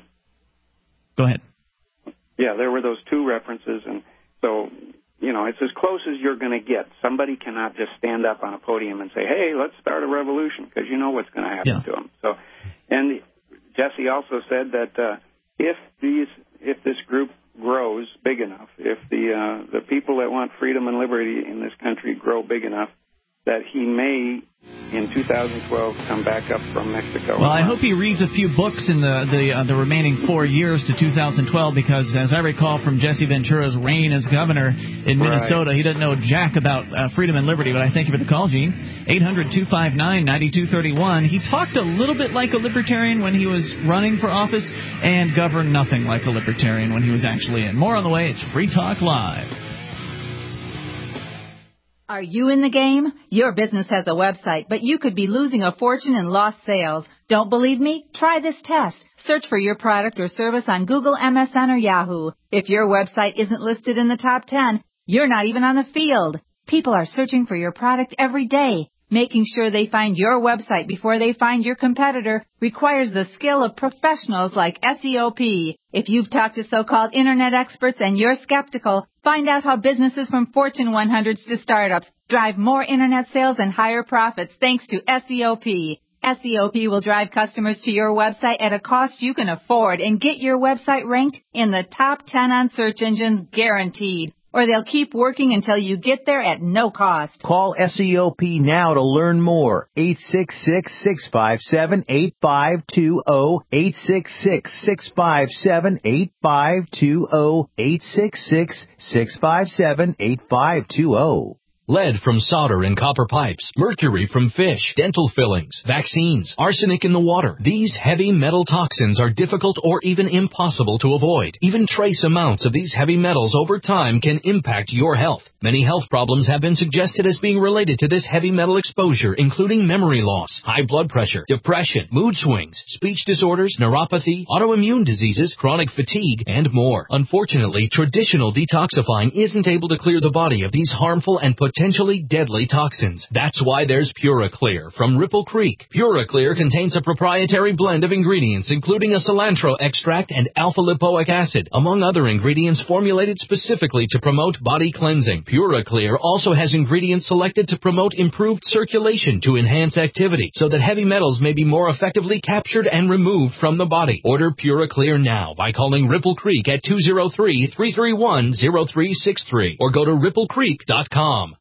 Go ahead. Yeah, there were those two references, and so. You know, it's as close as you're going to get. Somebody cannot just stand up on a podium and say, hey, let's start a revolution, because you know what's going to happen yeah. to them. So, and Jesse also said that uh, if these, if this group grows big enough, if the uh, the people that want freedom and liberty in this country grow big enough, that he may, in two thousand twelve, come back up from Mexico. Well, I hope he reads a few books in the the, uh, the remaining four years to two thousand twelve, because as I recall from Jesse Ventura's reign as governor in Minnesota, right. he doesn't know jack about uh, freedom and liberty. But I thank you for the call, Gene. eight hundred two five nine nine two three one. He talked a little bit like a libertarian when he was running for office, and governed nothing like a libertarian when he was actually in. More on the way. It's Free Talk Live. Are you in the game? Your business has a website, but you could be losing a fortune in lost sales. Don't believe me? Try this test. Search for your product or service on Google, M S N, or Yahoo. If your website isn't listed in the top ten, you're not even on the field. People are searching for your product every day. Making sure they find your website before they find your competitor requires the skill of professionals like S E O P. If you've talked to so-called internet experts and you're skeptical, find out how businesses from Fortune one hundreds to startups drive more internet sales and higher profits thanks to S E O P. S E O P will drive customers to your website at a cost you can afford and get your website ranked in the top ten on search engines guaranteed. Or they'll keep working until you get there at no cost. Call S E O P now to learn more. eight six six, six five seven, eight five two zero. eight six six, six five seven, eight five two zero. eight six six, six five seven, eight five two zero. Lead from solder and copper pipes, mercury from fish, dental fillings, vaccines, arsenic in the water. These heavy metal toxins are difficult or even impossible to avoid. Even trace amounts of these heavy metals over time can impact your health. Many health problems have been suggested as being related to this heavy metal exposure, including memory loss, high blood pressure, depression, mood swings, speech disorders, neuropathy, autoimmune diseases, chronic fatigue, and more. Unfortunately, traditional detoxifying isn't able to clear the body of these harmful and potentially potentially deadly toxins. That's why there's PuraClear from Ripple Creek. PuraClear contains a proprietary blend of ingredients, including a cilantro extract and alpha-lipoic acid, among other ingredients formulated specifically to promote body cleansing. PuraClear also has ingredients selected to promote improved circulation to enhance activity, so that heavy metals may be more effectively captured and removed from the body. Order PuraClear now by calling Ripple Creek at two oh three, three three one, oh three six three or go to ripple creek dot com.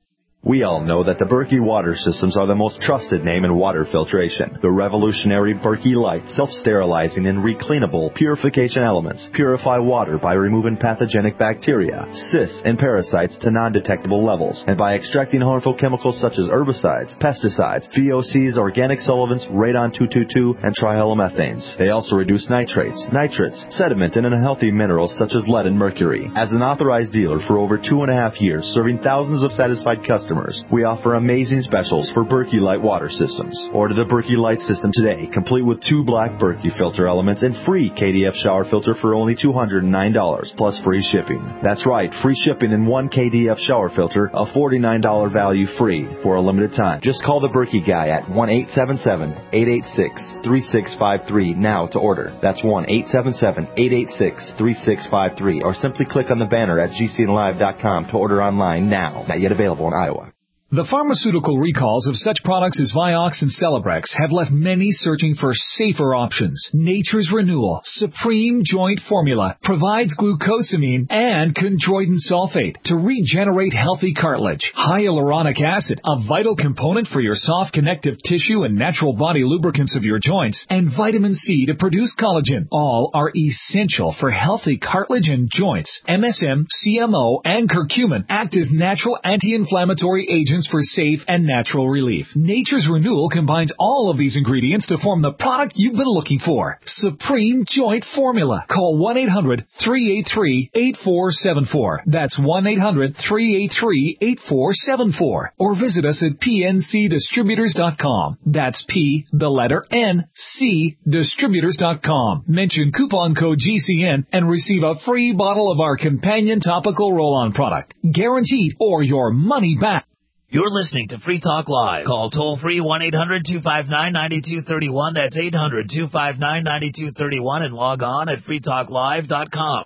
We all know that the Berkey water systems are the most trusted name in water filtration. The revolutionary Berkey Light self-sterilizing and recleanable purification elements purify water by removing pathogenic bacteria, cysts, and parasites to non-detectable levels, and by extracting harmful chemicals such as herbicides, pesticides, V O Cs, organic solvents, radon two twenty-two, and trihalomethanes. They also reduce nitrates, nitrates, sediment, and unhealthy minerals such as lead and mercury. As an authorized dealer for over two and a half years, serving thousands of satisfied customers, we offer amazing specials for Berkey Light water systems. Order the Berkey Light system today, complete with two black Berkey filter elements and free K D F shower filter for only two hundred nine dollars, plus free shipping. That's right, free shipping and one K D F shower filter, a forty-nine dollars value free for a limited time. Just call the Berkey guy at one eight seven seven, eight eight six, three six five three now to order. That's one eight seven seven, eight eight six, three six five three, or simply click on the banner at G C N live dot com to order online now. Not yet available in Iowa. The pharmaceutical recalls of such products as Vioxx and Celebrex have left many searching for safer options. Nature's Renewal Supreme Joint Formula provides glucosamine and chondroitin sulfate to regenerate healthy cartilage. Hyaluronic acid, a vital component for your soft connective tissue and natural body lubricants of your joints, and vitamin C to produce collagen. All are essential for healthy cartilage and joints. M S M, C M O, and curcumin act as natural anti-inflammatory agents for safe and natural relief. Nature's Renewal combines all of these ingredients to form the product you've been looking for. Supreme Joint Formula. Call one eight hundred, three eight three, eight four seven four. That's one eight hundred, three eight three, eight four seven four. Or visit us at P N C distributors dot com. That's P, the letter N, C, distributors dot com. Mention coupon code G C N and receive a free bottle of our companion topical roll-on product. Guaranteed or your money back. You're listening to Free Talk Live. Call toll-free one eight hundred, two five nine, nine two three one. That's eight hundred, two five nine, nine two three one and log on at free talk live dot com.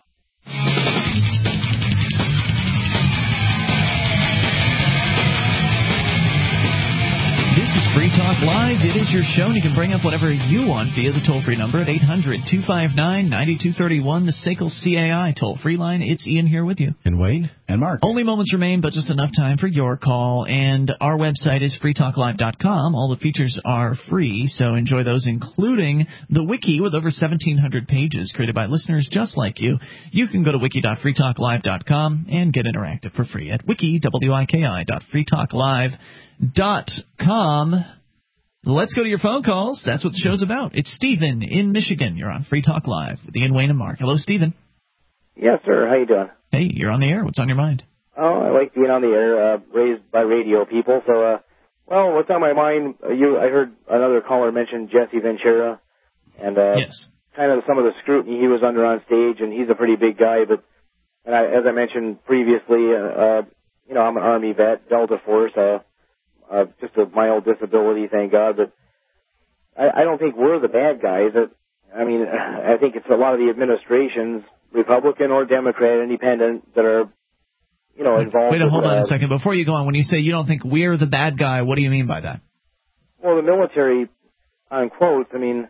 This is Free Talk Live. It is your show, and you can bring up whatever you want via the toll-free number at eight hundred, two five nine, nine two three one, the S A C L C A I toll-free line. It's Ian here with you. And Wayne. And Mark. Only moments remain, but just enough time for your call. And our website is free talk live dot com. All the features are free, so enjoy those, including the wiki with over seventeen hundred pages created by listeners just like you. You can go to wiki dot free talk live dot com and get interactive for free at wiki, W I K I, dot free talk live dot com. Let's go to your phone calls. That's what the show's about. It's Stephen in Michigan. You're on Free Talk Live with Ian, Wayne, and Mark. Hello, Stephen. Yes, sir. How you doing? Hey, you're on the air. What's on your mind? Oh, I like being on the air, uh, raised by radio people. So, uh, well, what's on my mind? Uh, you, I heard another caller mention Jesse Ventura, and uh, yes, kind of some of the scrutiny he was under on stage. And he's a pretty big guy, but and I, as I mentioned previously, uh, uh, you know, I'm an Army vet, Delta Force. Uh, Uh, just a mild disability, thank God, but I, I don't think we're the bad guys. I mean, I think it's a lot of the administrations, Republican or Democrat, independent, that are, you know, involved. Wait, wait hold with, on uh, a second. Before you go on, when you say you don't think we're the bad guy, what do you mean by that? Well, the military, on quotes, I mean,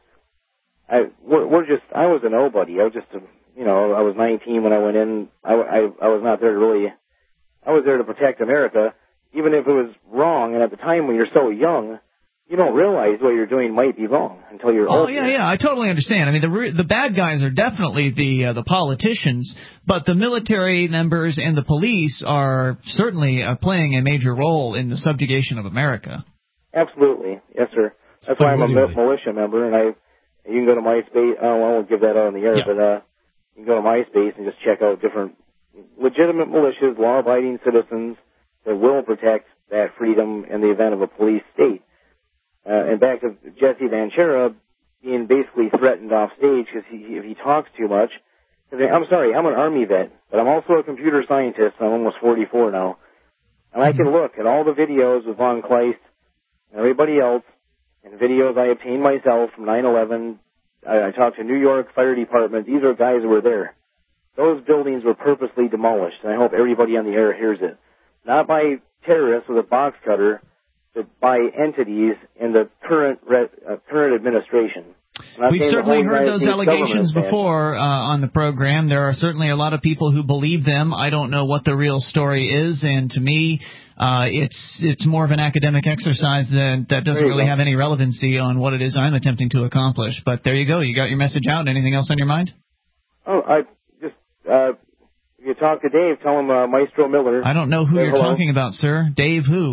I, we're, we're just, I was a nobody. I was just, a, you know, I was nineteen when I went in. I, I, I was not there to really, I was there to protect America. Even if it was wrong, and at the time when you're so young, you don't realize what you're doing might be wrong until you're oh, older. yeah, yeah, I totally understand. I mean, the re- the bad guys are definitely the uh, the politicians, but the military members and the police are certainly uh, playing a major role in the subjugation of America. Absolutely, yes, sir. That's why I'm a mi- militia member, and I you can go to MySpace. Oh, I won't give that out on the air, yeah. but uh, you can go to MySpace and just check out different legitimate militias, law-abiding citizens that will protect that freedom in the event of a police state. Uh, and back to Jesse Ventura being basically threatened off stage because he, if he talks too much. I'm sorry, I'm an Army vet, but I'm also a computer scientist. I'm almost forty-four now. And I can look at all the videos of Von Kleist and everybody else, and videos I obtained myself from nine eleven. I, I talked to New York Fire Department. These are guys who were there. Those buildings were purposely demolished, and I hope everybody on the air hears it. Not by terrorists with a box cutter, but by entities in the current uh, current administration. We've certainly heard those allegations before uh, on the program. There are certainly a lot of people who believe them. I don't know what the real story is, and to me, uh, it's it's more of an academic exercise that, that doesn't really have any relevancy on what it is I'm attempting to accomplish. But there you go. You got your message out. Anything else on your mind? Oh, I just, uh, if you talk to Dave, tell him uh, Maestro Miller. I don't know who Say you're hello. talking about, sir. Dave who?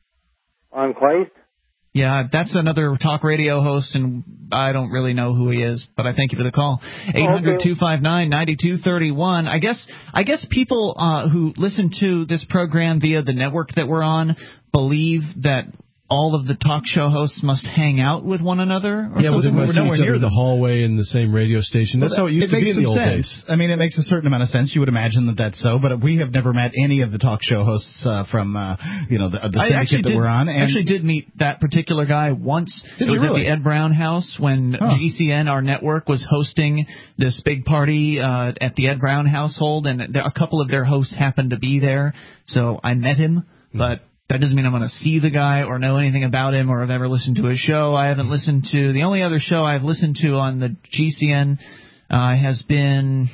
On Kleist? Yeah, that's another talk radio host, and I don't really know who he is, but I thank you for the call. eight hundred, two five nine, nine two three one. I guess I guess people uh, who listen to this program via the network that we're on believe that all of the talk show hosts must hang out with one another or yeah, something? well, they must see each other in the hallway in the same radio station. That's well, how it used it to be in the old sense. days. I mean, it makes a certain amount of sense. You would imagine that that's so, but we have never met any of the talk show hosts uh, from, uh, you know, the, the syndicate that did, we're on. And I actually did meet that particular guy once. Did it was you really? at the Ed Brown House when Huh. G C N, our network, was hosting this big party uh, at the Ed Brown household, and there, a couple of their hosts happened to be there, so I met him, Hmm. but that doesn't mean I'm going to see the guy or know anything about him or have ever listened to his show. I haven't listened to – the only other show I've listened to on the G C N uh, has been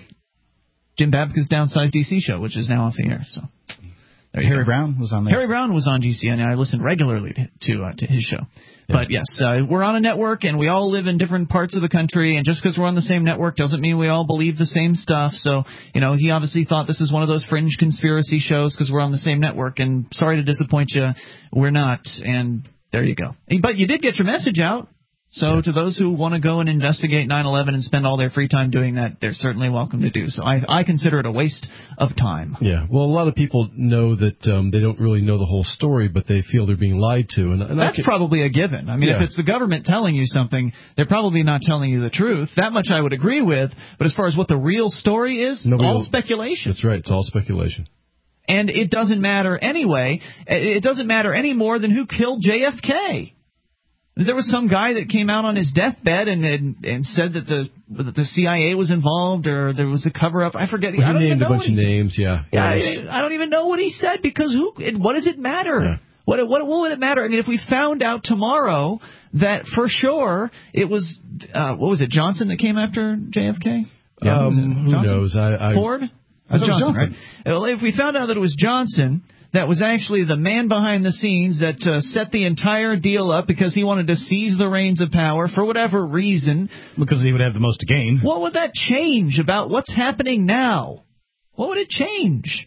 Jim Babka's Downsized D C show, which is now off the air. So there you Harry go. Brown was on there. Harry Brown was on G C N, and I listened regularly to to, uh, to his show. Yeah. But, yes, uh, we're on a network, and we all live in different parts of the country, and just because we're on the same network doesn't mean we all believe the same stuff. So, you know, he obviously thought this is one of those fringe conspiracy shows because we're on the same network, and sorry to disappoint you, we're not, and there you go. But you did get your message out. So to those who want to go and investigate nine eleven and spend all their free time doing that, they're certainly welcome to do so. I, I consider it a waste of time. Yeah, well, a lot of people know that um, they don't really know the whole story, but they feel they're being lied to. And, and That's I can, probably a given. I mean, Yeah. if it's the government telling you something, they're probably not telling you the truth. That much I would agree with. But as far as what the real story is, Nobody all will- speculation. That's right. It's all speculation. And it doesn't matter anyway. It doesn't matter any more than who killed J F K. There was some guy that came out on his deathbed and and, and said that the that the C I A was involved or there was a cover-up. I forget. Well, I he don't even named know a bunch what of he said. names, yeah. Yeah, Yeah, I, I don't even know what he said because who? It, what does it matter? Yeah. What, what what would it matter? I mean, if we found out tomorrow that for sure it was uh, what was it, Johnson that came after J F K? Yeah, Was it um, who Johnson? knows? I, I, Ford? It I was thought it was Johnson, Johnson. right? Well, if we found out that it was Johnson that was actually the man behind the scenes that uh, set the entire deal up because he wanted to seize the reins of power for whatever reason. Because he would have the most to gain. What would that change about what's happening now? What would it change?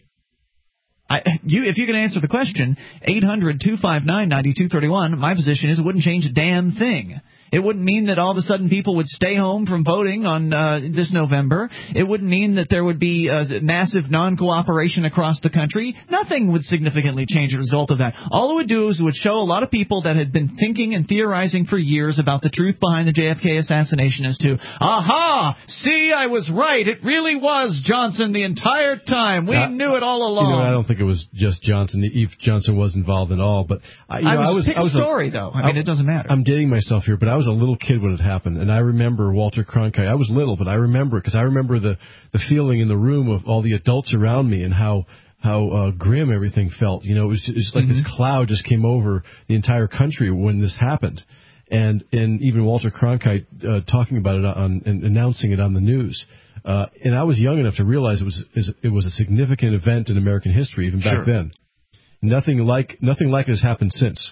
I, you, if you can answer the question, eight hundred, two five nine, nine two three one, my position is it wouldn't change a damn thing. It wouldn't mean that all of a sudden people would stay home from voting on uh, this November. It wouldn't mean that there would be uh, massive non-cooperation across the country. Nothing would significantly change as a result of that. All it would do is it would show a lot of people that had been thinking and theorizing for years about the truth behind the J F K assassination as to, aha, see, I was right. It really was Johnson the entire time. We I- knew it all along. You know, I don't think it was just Johnson. If Johnson was involved at all, but I, you I know, was, I was, pick I was a a- story, though. I mean, it doesn't matter. I'm dating myself here, but I was a little kid when it happened, and I remember Walter Cronkite. I was little, but I remember because I remember the the feeling in the room of all the adults around me and how how uh, grim everything felt. You know, it was just, it was like Mm-hmm. this cloud just came over the entire country when this happened, and and even Walter Cronkite uh, talking about it on and announcing it on the news. Uh, and I was young enough to realize it was it was a significant event in American history even back Sure. then. Nothing like nothing like it has happened since.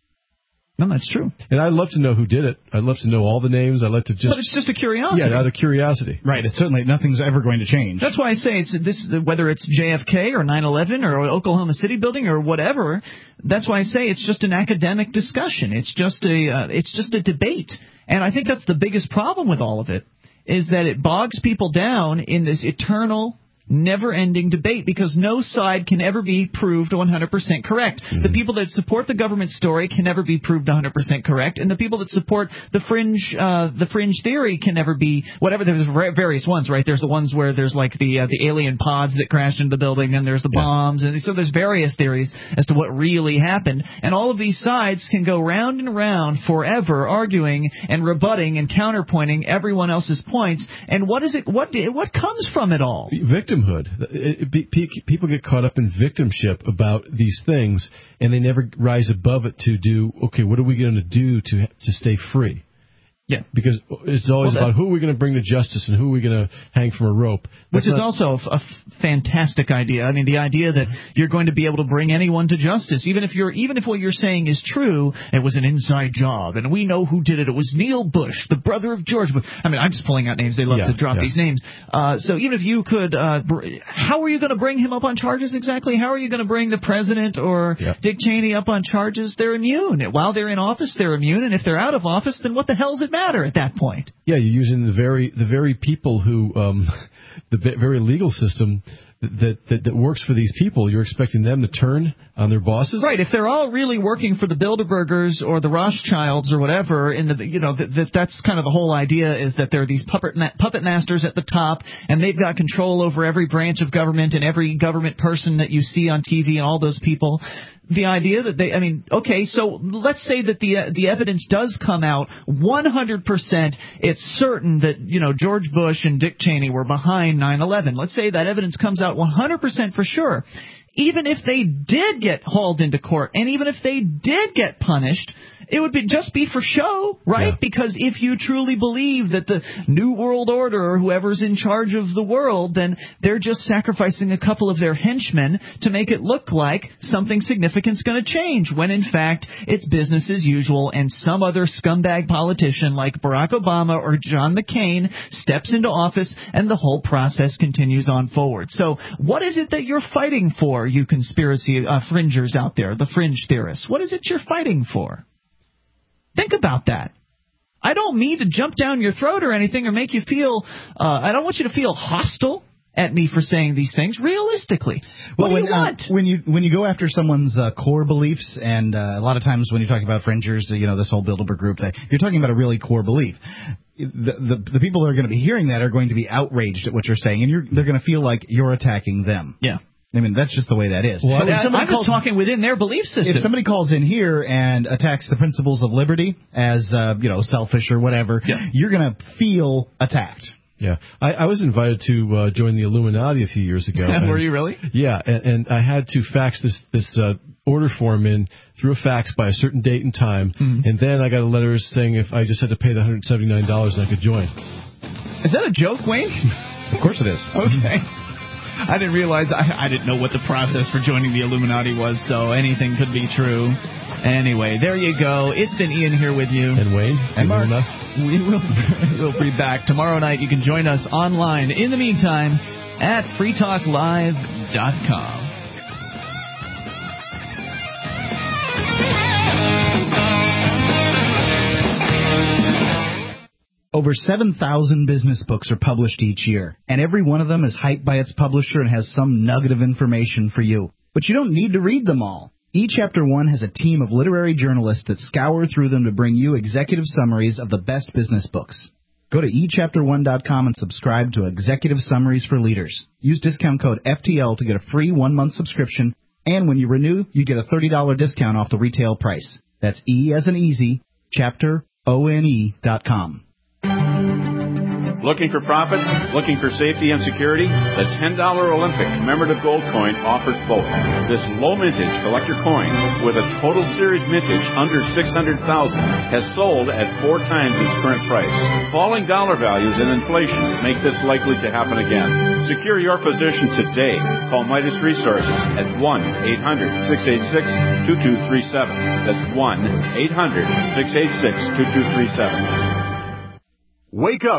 No, that's true. And I'd love to know who did it. I'd love to know all the names. I'd like to just. But it's just a curiosity. Yeah, out of curiosity. Right. It's certainly nothing's ever going to change. That's why I say it's this whether it's J F K or nine eleven or Oklahoma City building or whatever. That's why I say it's just an academic discussion. It's just a uh, it's just a debate, and I think that's the biggest problem with all of it is that it bogs people down in this eternal, never-ending debate because no side can ever be proved one hundred percent correct. Mm-hmm. The people that support the government story can never be proved one hundred percent correct, and the people that support the fringe uh, the fringe theory can never be whatever. There's various ones, right? There's the ones where there's like the uh, the alien pods that crashed into the building, and there's the Yeah. bombs, and so there's various theories as to what really happened, and all of these sides can go round and round forever arguing and rebutting and counterpointing everyone else's points. And what is it? What what comes from it all? Victimhood. It, it, pe- people get caught up in victimship about these things, and they never rise above it to do, okay, what are we going to do to to stay free? Yeah. Because it's always well, that, about who are we going to bring to justice and who are we going to hang from a rope. That's which is not, also a, f- a fantastic idea. I mean, the idea that you're going to be able to bring anyone to justice, even if you're, even if what you're saying is true, it was an inside job, and we know who did it. It was Neil Bush, the brother of George Bush. I mean, I'm just pulling out names. They love yeah, to drop yeah. these names. Uh, so even if you could, uh, br- how are you going to bring him up on charges exactly? How are you going to bring the president or yeah. Dick Cheney up on charges? They're immune. While they're in office, they're immune, and if they're out of office, then what the hell does it matter at that point? Yeah, you're using the very the very people who um, the very legal system that, that that works for these people. You're expecting them to turn on their bosses, right? If they're all really working for the Bilderbergers or the Rothschilds or whatever, in the you know that, that that's kind of the whole idea is that there are these puppet ma- puppet masters at the top, and they've got control over every branch of government and every government person that you see on T V and all those people. The idea that they, I mean, okay, so let's say that the uh, the evidence does come out one hundred percent. It's certain that, you know, George Bush and Dick Cheney were behind nine eleven. Let's say that evidence comes out one hundred percent for sure. Even if they did get hauled into court, and even if they did get punished, it would be just be for show, right? Yeah. Because if you truly believe that the New World Order or whoever's in charge of the world, then they're just sacrificing a couple of their henchmen to make it look like something significant's going to change, when in fact it's business as usual, and some other scumbag politician like Barack Obama or John McCain steps into office and the whole process continues on forward. So what is it that you're fighting for, you conspiracy uh, fringers out there, the fringe theorists? What is it you're fighting for? Think about that. I don't mean to jump down your throat or anything or make you feel, uh, I don't want you to feel hostile at me for saying these things. Realistically, what well, do when, you want? Uh, when you when you go after someone's uh, core beliefs, and uh, a lot of times when you're talking about fringers, you know, this whole Bilderberg group, thing, you're talking about a really core belief. The, the the people that are going to be hearing that are going to be outraged at what you're saying, and you're, they're going to feel like you're attacking them. Yeah. I mean, that's just the way that is. Well, I'm calls, just talking within their belief system. If somebody calls in here and attacks the principles of liberty as, uh, you know, selfish or whatever, yeah. you're going to feel attacked. Yeah. I, I was invited to uh, join the Illuminati a few years ago. Were you really? Yeah, and, and I had to fax this, this uh, order form in through a fax by a certain date and time, mm-hmm. and then I got a letter saying if I just had to pay the one hundred seventy-nine dollars and I could join. Is that a joke, Wayne? Of course it is. Okay. I didn't realize, I, I didn't know what the process for joining the Illuminati was, so anything could be true. Anyway, there you go. It's been Ian here with you. And Wayne. And Mark. We will we'll be back tomorrow night. You can join us online. In the meantime, at free talk live dot com. Over seven thousand business books are published each year, and every one of them is hyped by its publisher and has some nugget of information for you. But you don't need to read them all. eChapter One has a team of literary journalists that scour through them to bring you executive summaries of the best business books. Go to e chapter one dot com and subscribe to Executive Summaries for Leaders. Use discount code F T L to get a free one-month subscription, and when you renew, you get a thirty dollars discount off the retail price. That's E as in easy, chapter O N E dot com. Looking for profit? Looking for safety and security? The ten dollar Olympic commemorative gold coin offers both. This low mintage collector coin with a total series mintage under six hundred thousand has sold at four times its current price. Falling dollar values and inflation make this likely to happen again. Secure your position today. Call Midas Resources at one eight hundred six eight six two two three seven. That's one eight hundred six eight six two two three seven. Wake up